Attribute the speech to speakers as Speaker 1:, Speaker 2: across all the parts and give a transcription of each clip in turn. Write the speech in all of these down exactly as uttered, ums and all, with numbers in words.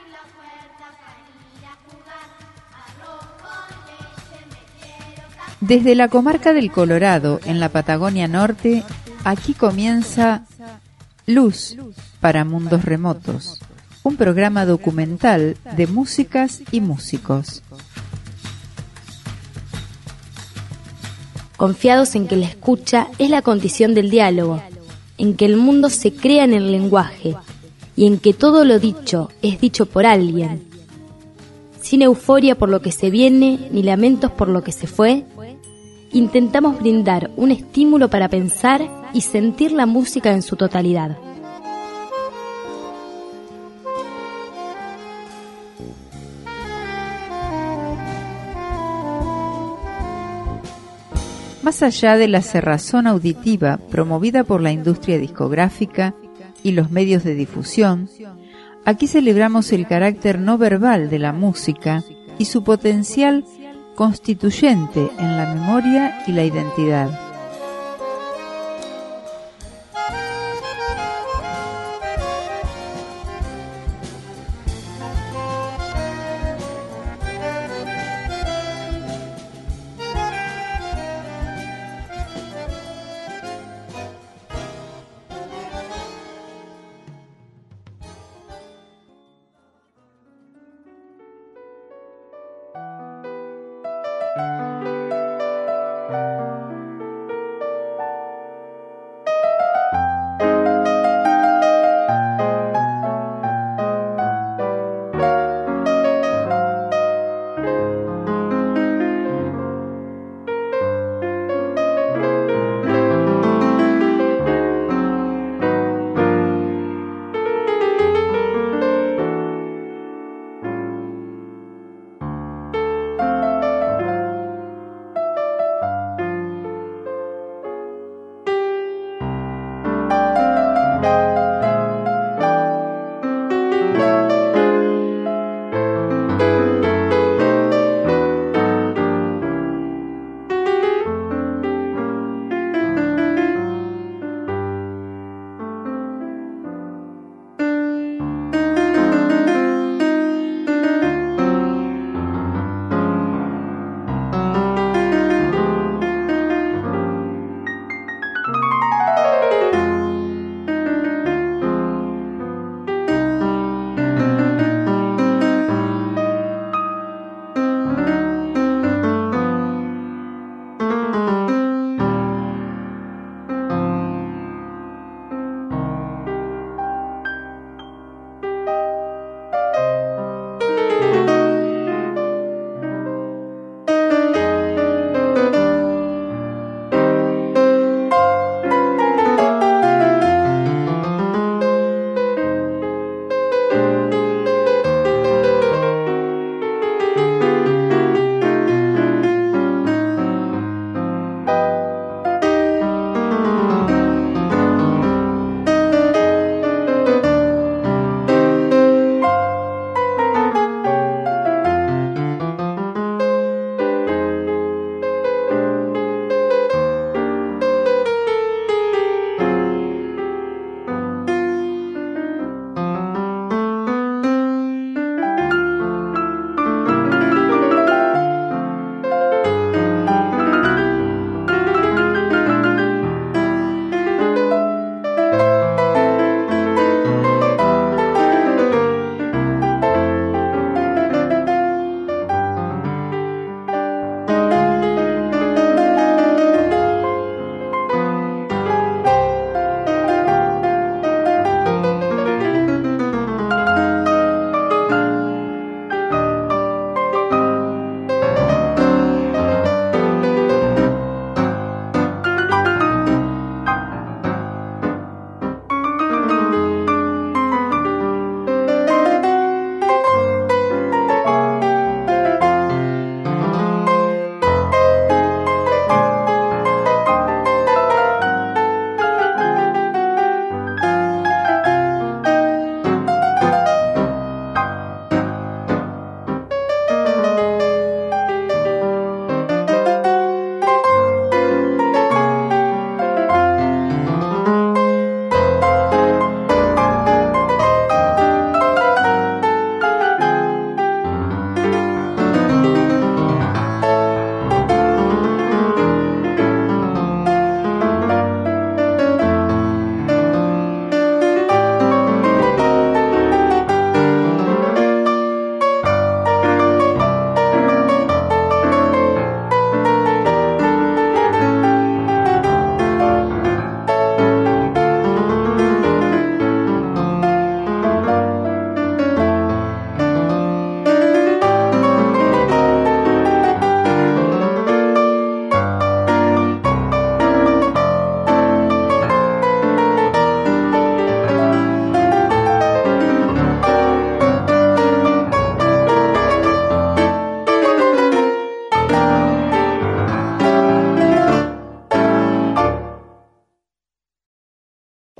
Speaker 1: Desde la comarca del Colorado, en la Patagonia Norte, aquí comienza Luz para Mundos Remotos, un programa documental de músicas y músicos.
Speaker 2: Confiados en que la escucha es la condición del diálogo, en que el mundo se crea en el lenguaje y en que todo lo dicho es dicho por alguien. Sin euforia por lo que se viene ni lamentos por lo que se fue, intentamos brindar un estímulo para pensar y sentir la música en su totalidad.
Speaker 1: Más allá de la cerrazón auditiva promovida por la industria discográfica y los medios de difusión, aquí celebramos el carácter no verbal de la música y su potencial constituyente en la memoria y la identidad.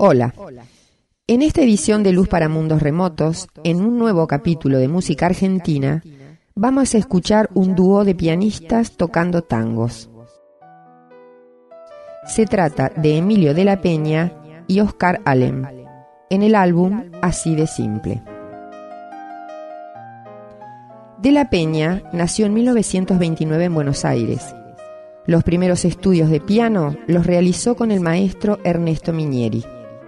Speaker 3: Hola. En esta edición de Luz para Mundos Remotos, en un nuevo capítulo de música argentina, vamos a escuchar un dúo de pianistas tocando tangos. Se trata de Emilio de la Peña y Oscar Alem, en el álbum Así de Simple. De la Peña nació en mil novecientos veintinueve en Buenos Aires. Los primeros estudios de piano los realizó con el maestro Ernesto Minieri.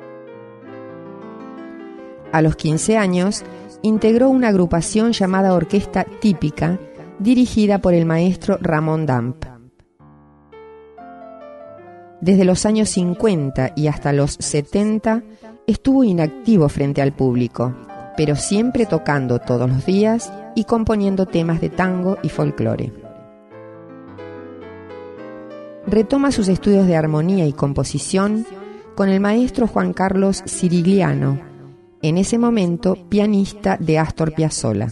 Speaker 3: A los quince años, integró una agrupación llamada Orquesta Típica, dirigida por el maestro Ramón Damp. Desde los años cincuenta y hasta los setenta, estuvo inactivo frente al público, pero siempre tocando todos los días y componiendo temas de tango y folclore. Retoma sus estudios de armonía y composición con el maestro Juan Carlos Cirigliano, en ese momento pianista de Astor Piazzolla.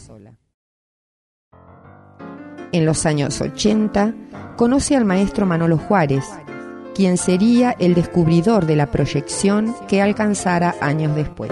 Speaker 3: En los años ochenta, conoce al maestro Manolo Juárez, quien sería el descubridor de la proyección que alcanzara años después.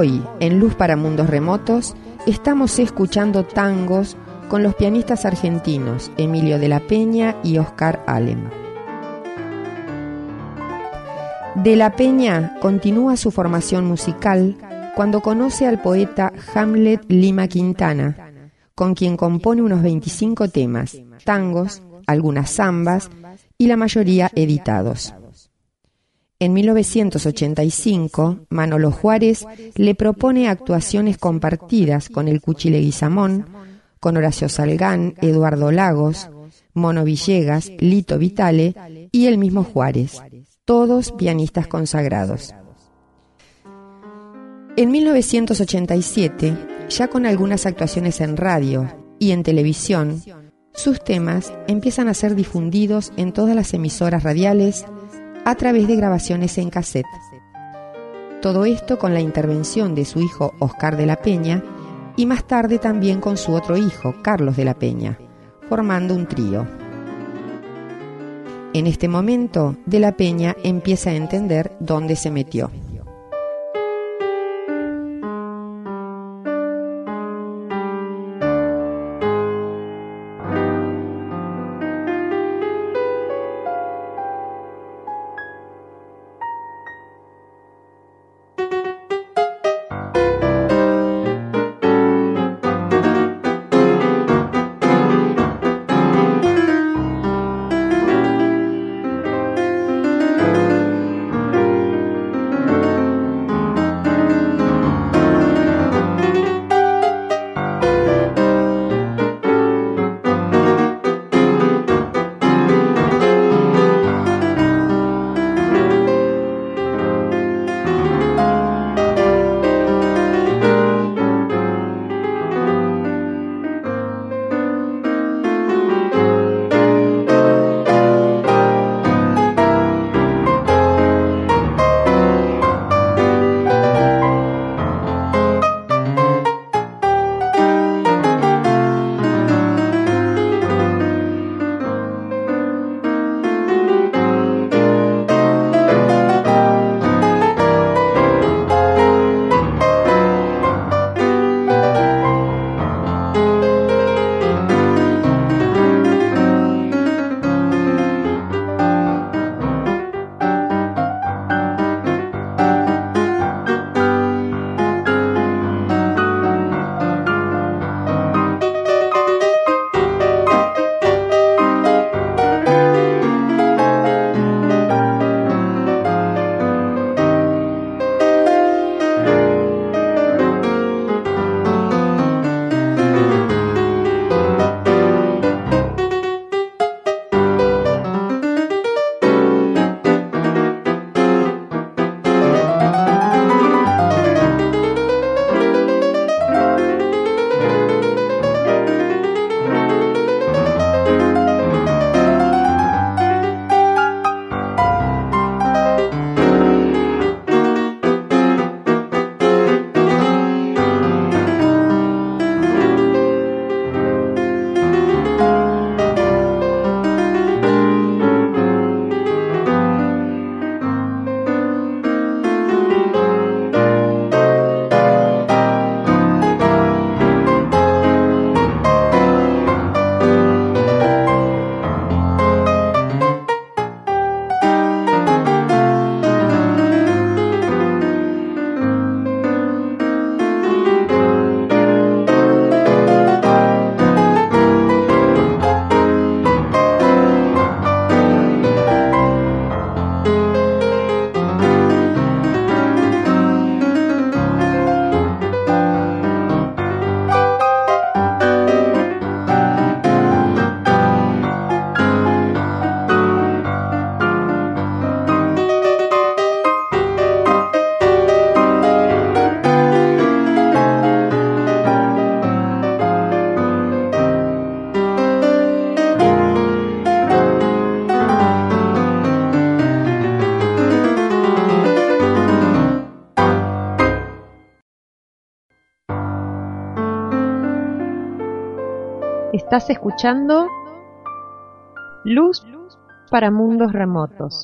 Speaker 3: Hoy, en Luz para Mundos Remotos, estamos escuchando tangos con los pianistas argentinos Emilio de la Peña y Oscar Alem. De la Peña continúa su formación musical cuando conoce al poeta Hamlet Lima Quintana, con quien compone unos veinticinco temas, tangos, algunas zambas y la mayoría editados. En mil novecientos ochenta y cinco, Manolo Juárez le propone actuaciones compartidas con el Cuchi Leguizamón, con Horacio Salgán, Eduardo Lagos, Mono Villegas, Lito Vitale y el mismo Juárez, todos pianistas consagrados. En mil novecientos ochenta y siete, ya con algunas actuaciones en radio y en televisión, sus temas empiezan a ser difundidos en todas las emisoras radiales a través de grabaciones en cassette. Todo esto con la intervención de su hijo Oscar de la Peña y más tarde también con su otro hijo, Carlos de la Peña, formando un trío. En este momento, de la Peña empieza a entender dónde se metió.
Speaker 4: Estás escuchando Luz para Mundos Remotos.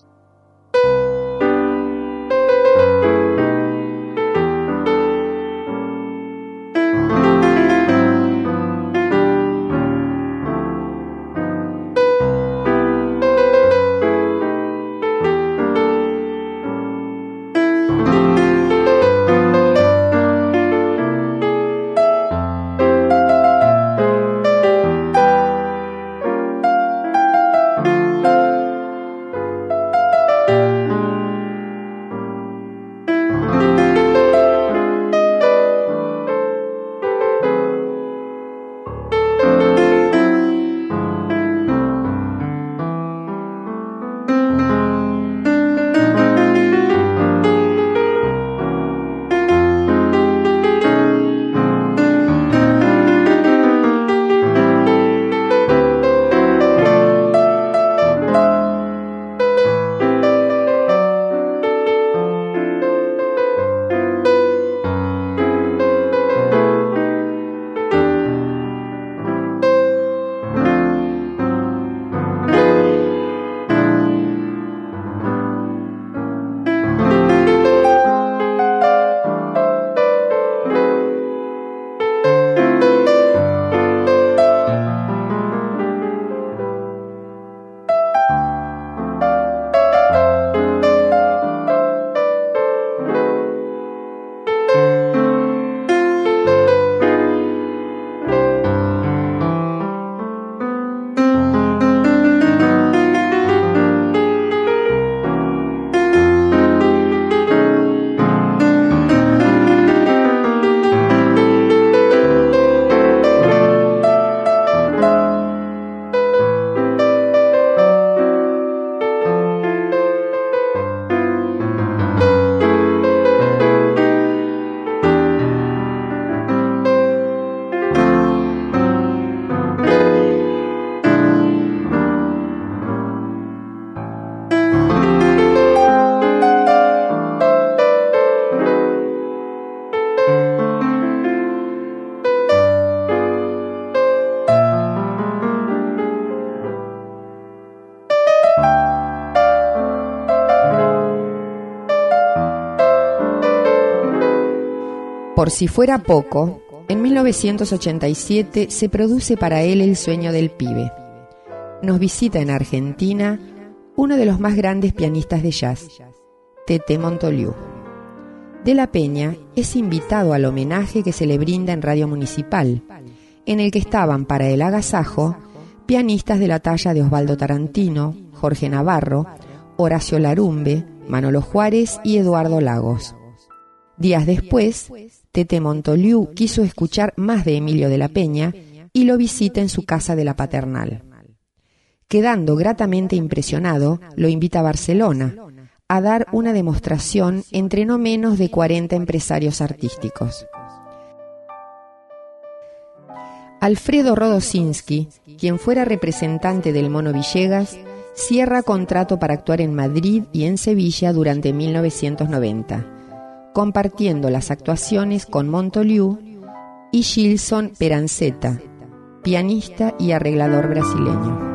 Speaker 3: Por si fuera poco, en mil novecientos ochenta y siete se produce para él El sueño del pibe. Nos visita en Argentina uno de los más grandes pianistas de jazz, Tete Montoliu. De la Peña es invitado al homenaje que se le brinda en Radio Municipal, en el que estaban para el agasajo pianistas de la talla de Osvaldo Tarantino, Jorge Navarro, Horacio Larumbe, Manolo Juárez y Eduardo Lagos. Días después, Tete Montoliu quiso escuchar más de Emilio de la Peña y lo visita en su casa de la Paternal. Quedando gratamente impresionado, lo invita a Barcelona a dar una demostración entre no menos de cuarenta empresarios artísticos. Alfredo Rodosinski, quien fuera representante del Mono Villegas, cierra contrato para actuar en Madrid y en Sevilla durante mil novecientos noventa, compartiendo las actuaciones con Montoliu y Gilson Peranceta, pianista y arreglador brasileño.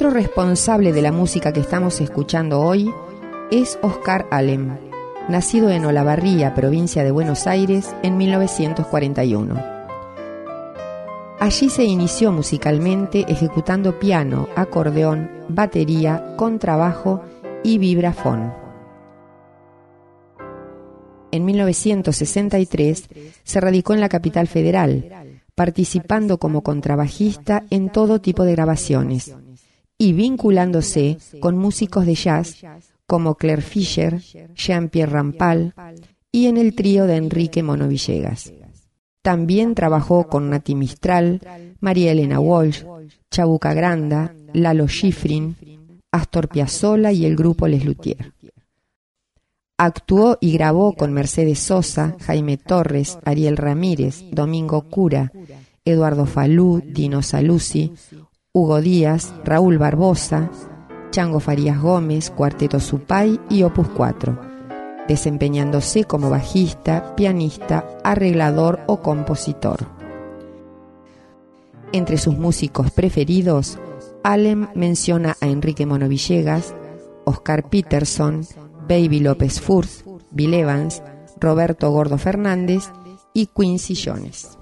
Speaker 3: verdadero responsable de la música que estamos escuchando hoy es Oscar Alem, nacido en Olavarría, provincia de Buenos Aires, en mil novecientos cuarenta y uno. Allí se inició musicalmente ejecutando piano, acordeón, batería, contrabajo y vibrafón. En mil novecientos sesenta y tres se radicó en la Capital Federal, participando como contrabajista en todo tipo de grabaciones y vinculándose con músicos de jazz como Claire Fischer, Jean-Pierre Rampal y en el trío de Enrique Mono Villegas. También trabajó con Nati Mistral, María Elena Walsh, Chabuca Granda, Lalo Schifrin, Astor Piazzolla y el grupo Les Luthiers. Actuó y grabó con Mercedes Sosa, Jaime Torres, Ariel Ramírez, Domingo Cura, Eduardo Falú, Dino Saluzzi, Hugo Díaz, Raúl Barbosa, Chango Farías Gómez, Cuarteto Supay y Opus cuatro, desempeñándose como bajista, pianista, arreglador o compositor. Entre sus músicos preferidos, Alem menciona a Enrique Mono Villegas, Oscar Peterson, Baby López Furth, Bill Evans, Roberto Gordo Fernández y Quincy Jones.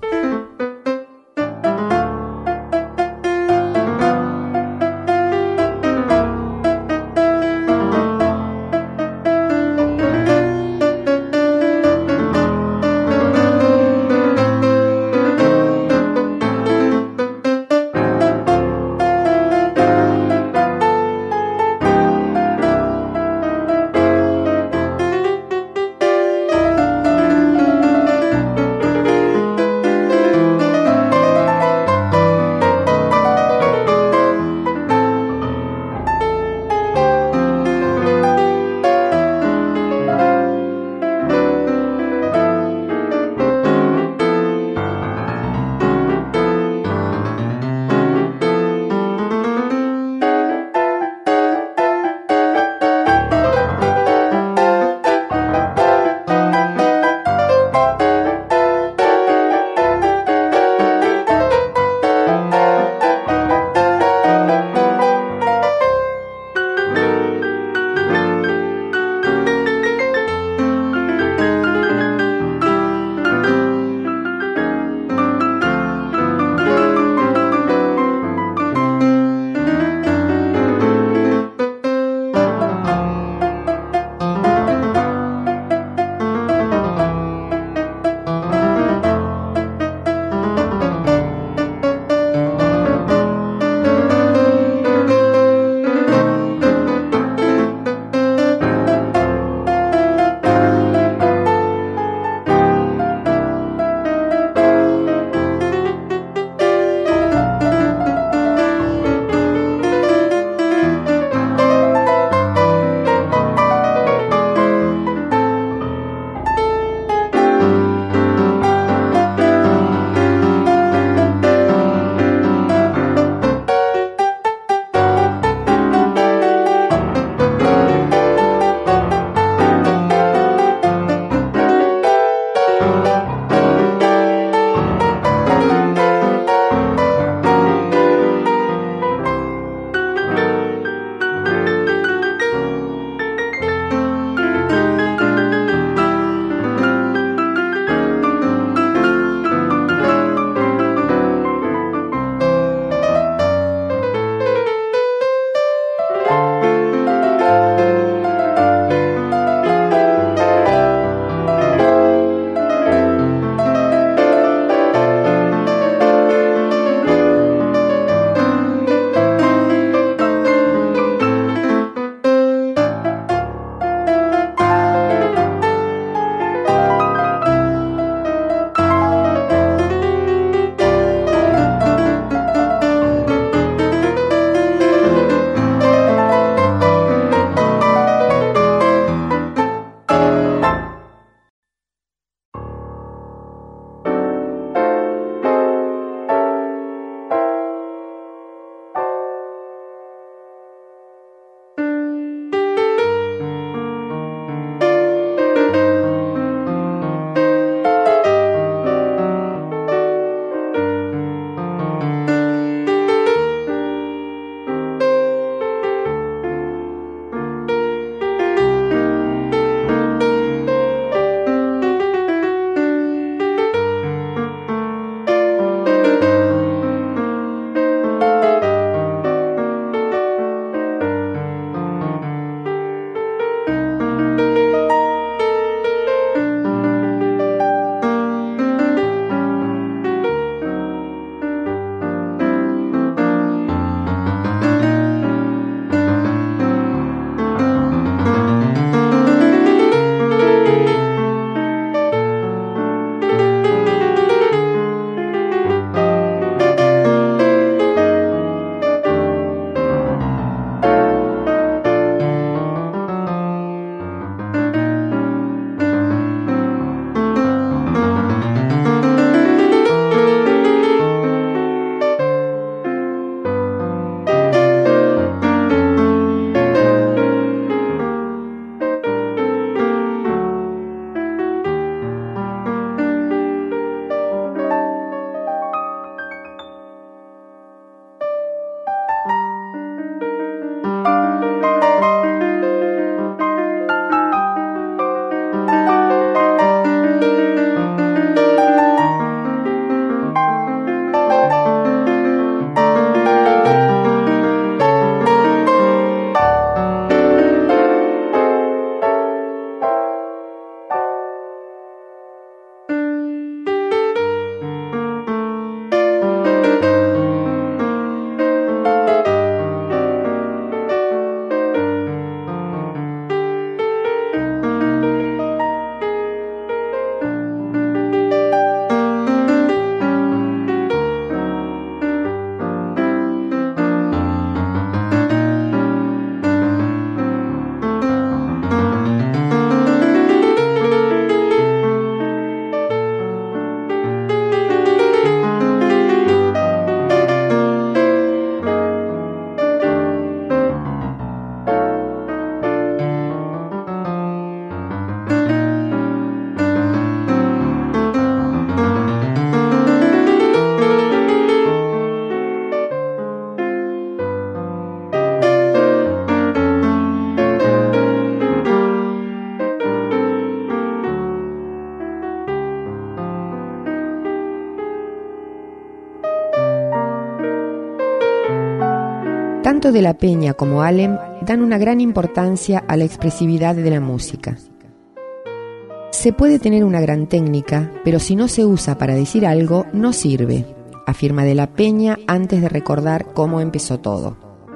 Speaker 3: Tanto De la Peña como Alem dan una gran importancia a la expresividad de la música. Se puede tener una gran técnica, pero si no se usa para decir algo, no sirve, afirma De la Peña antes de recordar cómo empezó todo.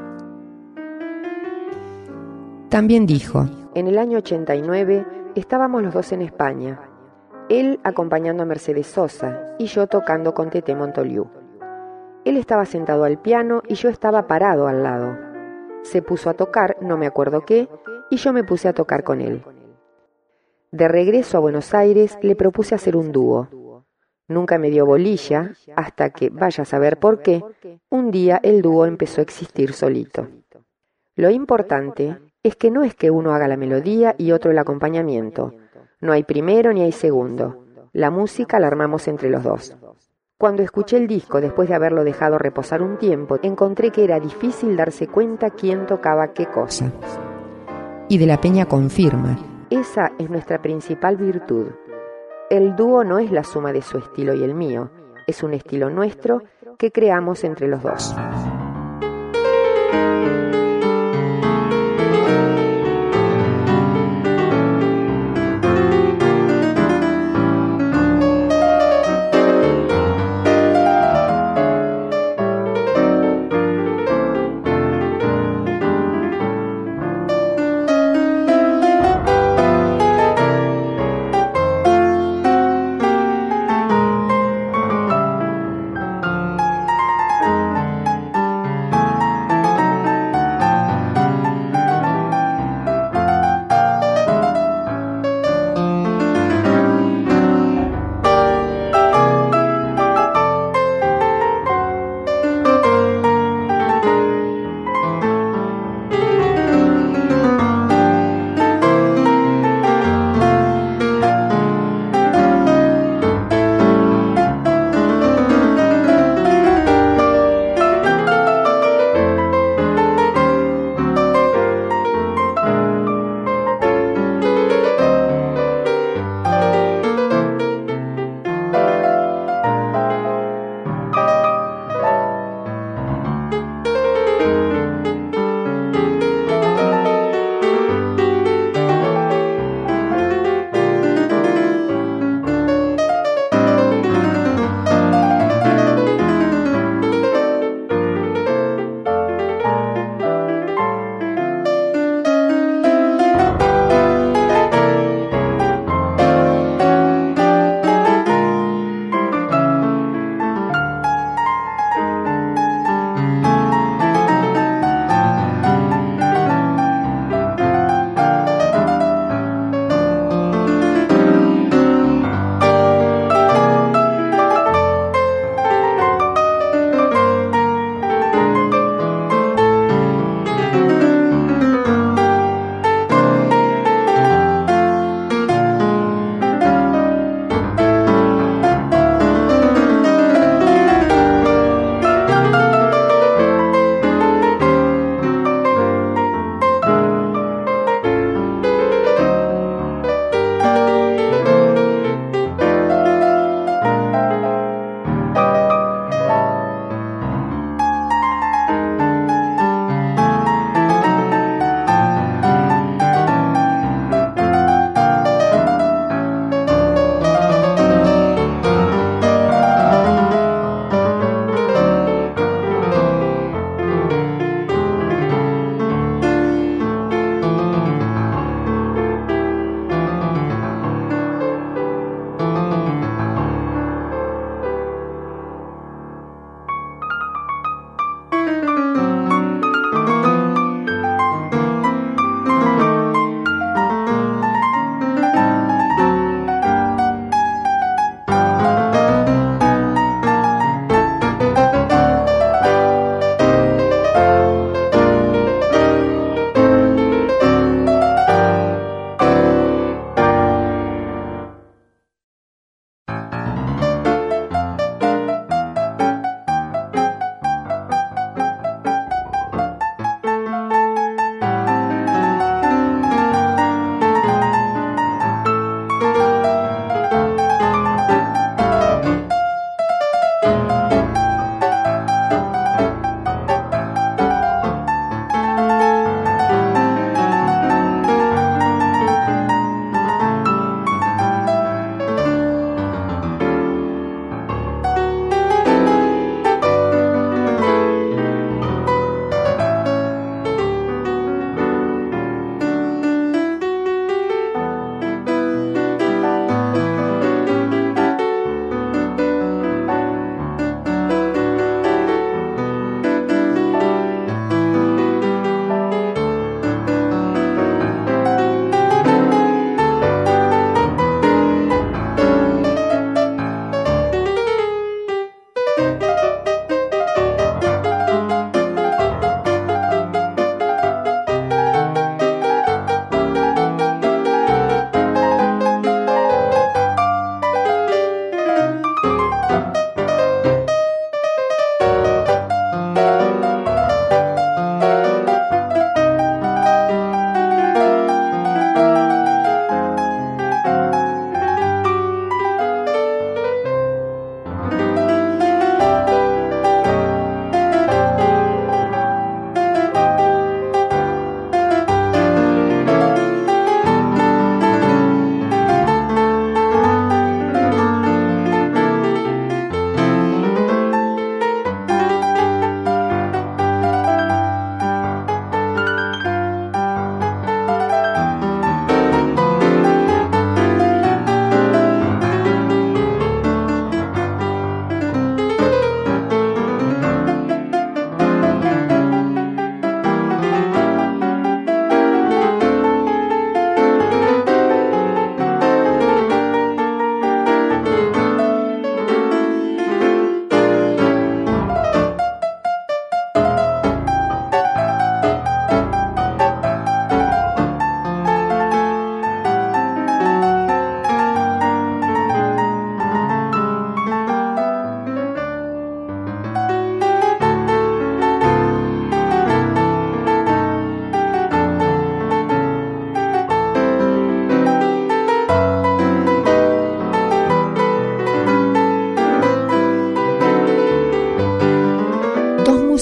Speaker 3: También dijo: en el año ochenta y nueve estábamos los dos en España, él acompañando a Mercedes Sosa y yo tocando con Teté Montoliu. Él estaba sentado al piano y yo estaba parado al lado. Se puso a tocar, no me acuerdo qué, y yo me puse a tocar con él. De regreso a Buenos Aires le propuse hacer un dúo. Nunca me dio bolilla, hasta que, vaya a saber por qué, un día el dúo empezó a existir solito. Lo importante es que no es que uno haga la melodía y otro el acompañamiento. No hay primero ni hay segundo. La música la armamos entre los dos. Cuando escuché el disco después de haberlo dejado reposar un tiempo, encontré que era difícil darse cuenta quién tocaba qué cosa. Y De la Peña confirma: esa es nuestra principal virtud. El dúo no es la suma de su estilo y el mío, es un estilo nuestro que creamos entre los dos.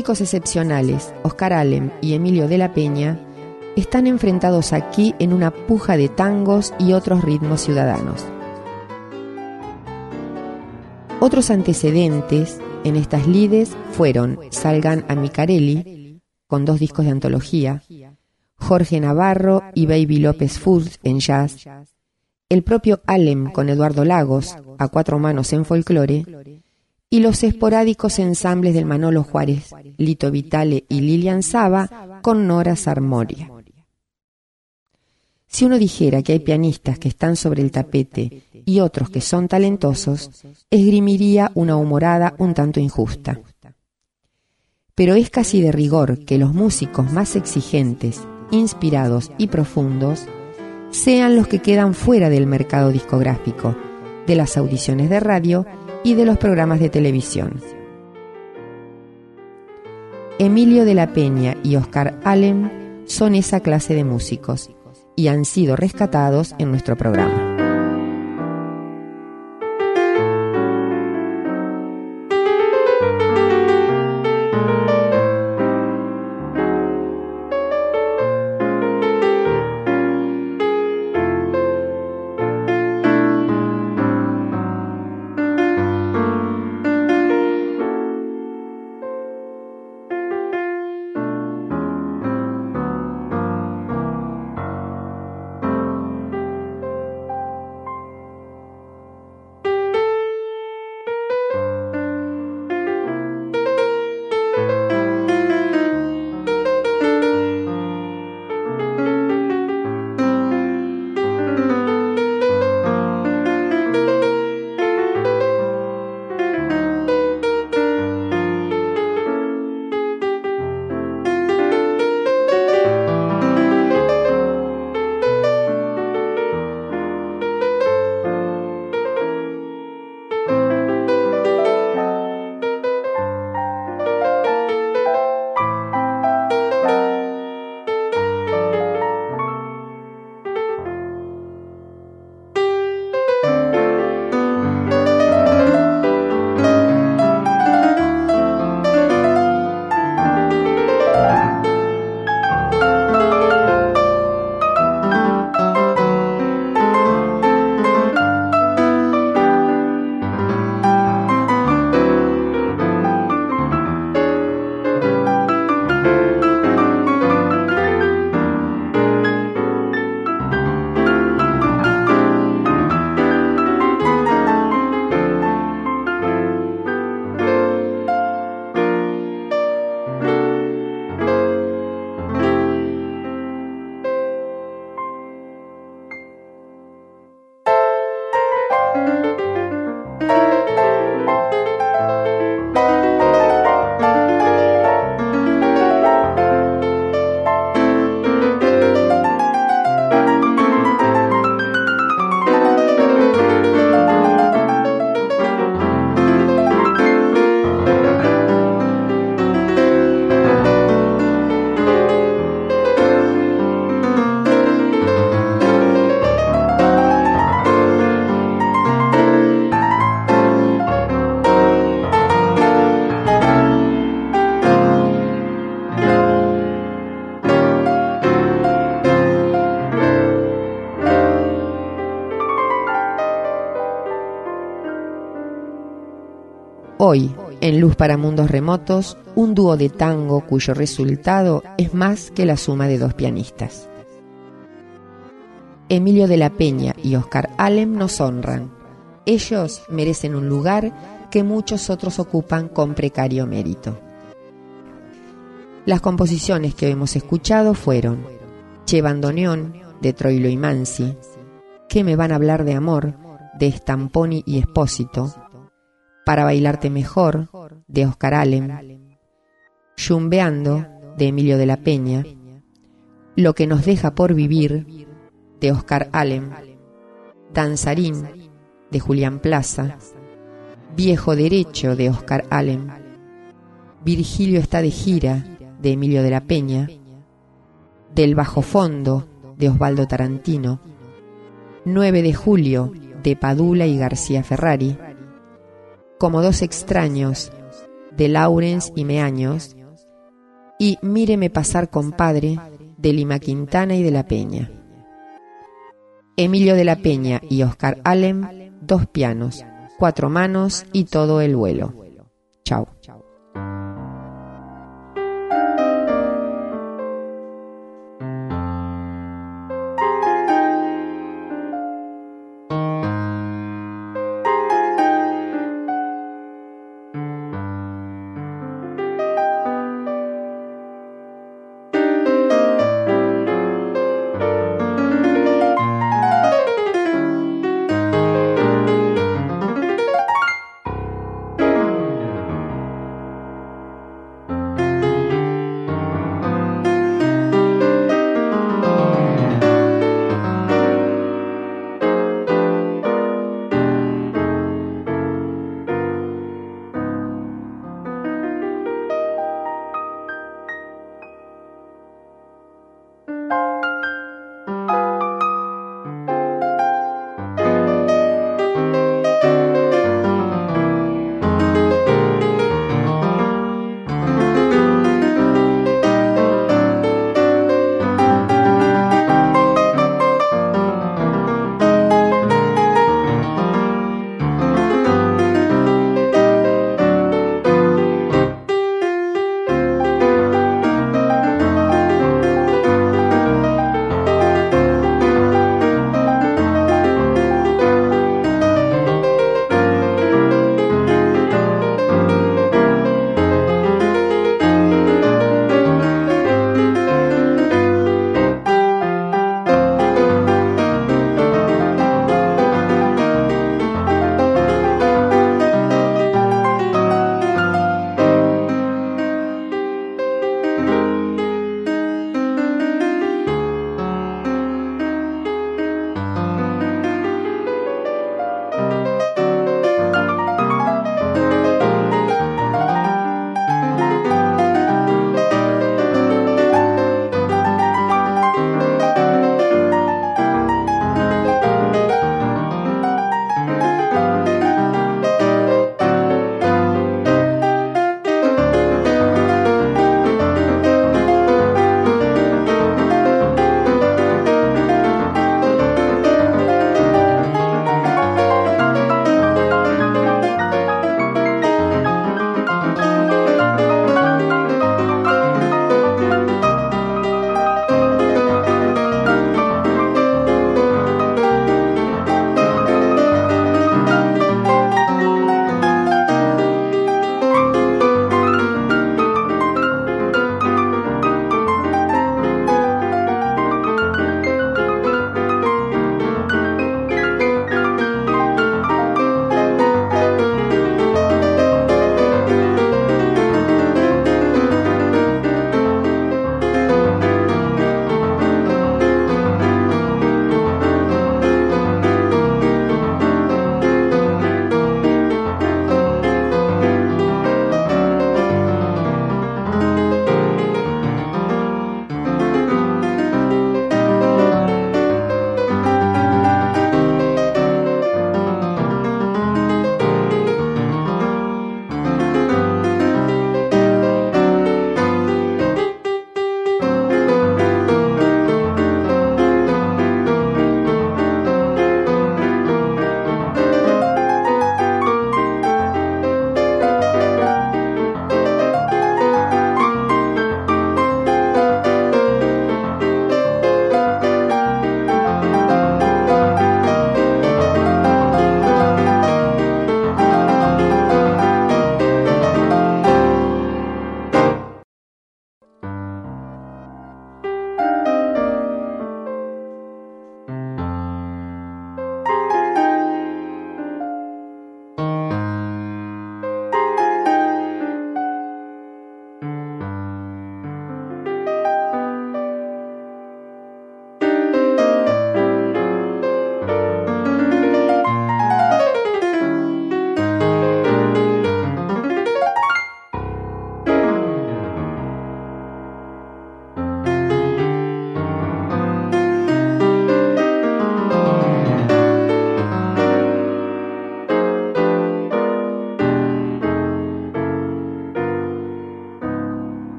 Speaker 3: músicos excepcionales, Oscar Alem y Emilio de la Peña, están enfrentados aquí en una puja de tangos y otros ritmos ciudadanos. Otros antecedentes en estas lides fueron Salgan a Micarelli, con dos discos de antología, Jorge Navarro y Baby López Foods en jazz, el propio Alem con Eduardo Lagos, a cuatro manos en folclore, y los esporádicos ensambles del Manolo Juárez, Lito Vitale y Lilian Saba con Nora Sarmoria. Si uno dijera que hay pianistas que están sobre el tapete y otros que son talentosos, esgrimiría una humorada un tanto injusta. Pero es casi de rigor que los músicos más exigentes, inspirados y profundos sean los que quedan fuera del mercado discográfico, de las audiciones de radio y de los programas de televisión. Emilio de la Peña y Oscar Alem son esa clase de músicos y han sido rescatados en nuestro programa. Hoy, en Luz para Mundos Remotos, un dúo de tango cuyo resultado es más que la suma de dos pianistas. Emilio de la Peña y Oscar Alem nos honran. Ellos merecen un lugar que muchos otros ocupan con precario mérito. Las composiciones que hemos escuchado fueron Che Bandoneón, de Troilo y Mansi, ¿Qué me van a hablar de amor?, de Stamponi y Espósito, Para bailarte mejor, de Oscar Alem, Yumbeando, de Emilio de la Peña, Lo que nos deja por vivir, de Oscar Alem, Danzarín, de Julián Plaza, Viejo Derecho, de Oscar Alem, Virgilio está de gira, de Emilio de la Peña, Del Bajo Fondo, de Osvaldo Tarantino, nueve de julio, de Padula y García Ferrari, Como dos extraños, de Laurens y Meaños, y Míreme pasar, compadre, de Lima Quintana y de la Peña. Emilio de la Peña y Oscar Allen, dos pianos, cuatro manos y todo el vuelo. Chau.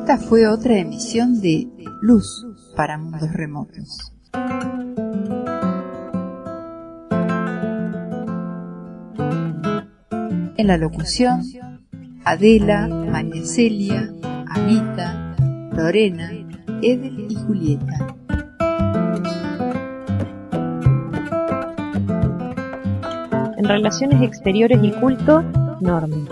Speaker 1: Esta fue otra emisión de Luz para Mundos Remotos. En la locución, Adela, María Celia, Anita, Lorena, Edel y Julieta.
Speaker 4: En Relaciones Exteriores y Culto, Norma.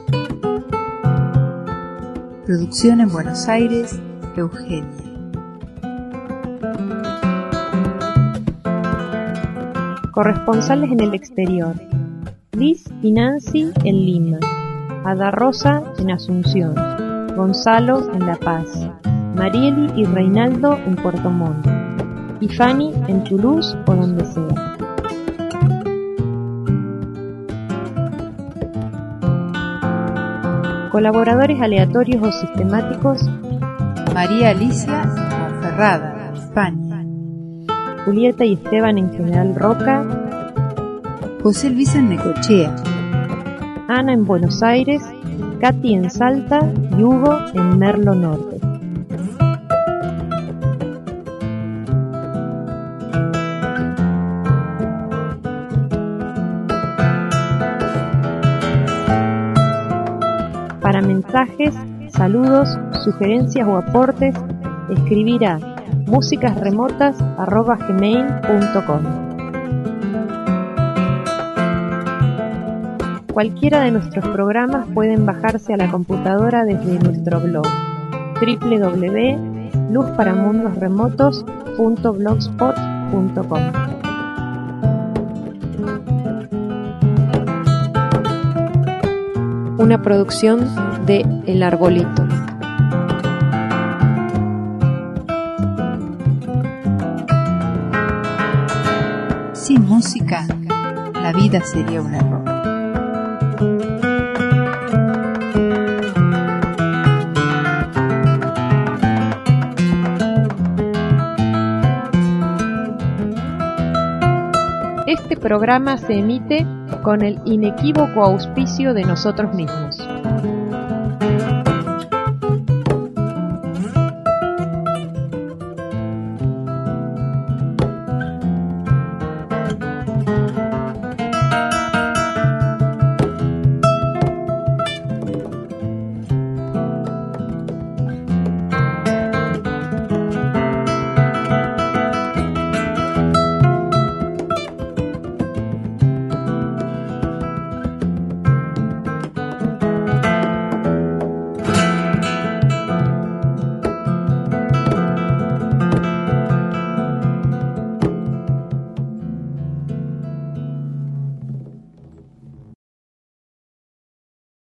Speaker 1: Producción en Buenos Aires, Eugenia.
Speaker 4: Corresponsales en el exterior, Liz y Nancy en Lima, Ada Rosa en Asunción, Gonzalo en La Paz, Marieli y Reinaldo en Puerto Montt, y Fanny en Toulouse o donde sea. Colaboradores aleatorios o sistemáticos:
Speaker 1: María Alicia en Ponferrada, España.
Speaker 4: Julieta y Esteban en General Roca.
Speaker 1: José Luis en Necochea.
Speaker 4: Ana en Buenos Aires, Katy en Salta y Hugo en Merlo Norte. Para mensajes, saludos, sugerencias o aportes, escribir a músicasremotas arroba gmail punto com. Cualquiera de nuestros programas pueden bajarse a la computadora desde nuestro blog doble u doble u doble u punto luz para mundos remotos punto blogspot punto com.
Speaker 3: Una producción de El Arbolito.
Speaker 1: Sin música, la vida sería un error.
Speaker 4: Este programa se emite con el inequívoco auspicio de nosotros mismos.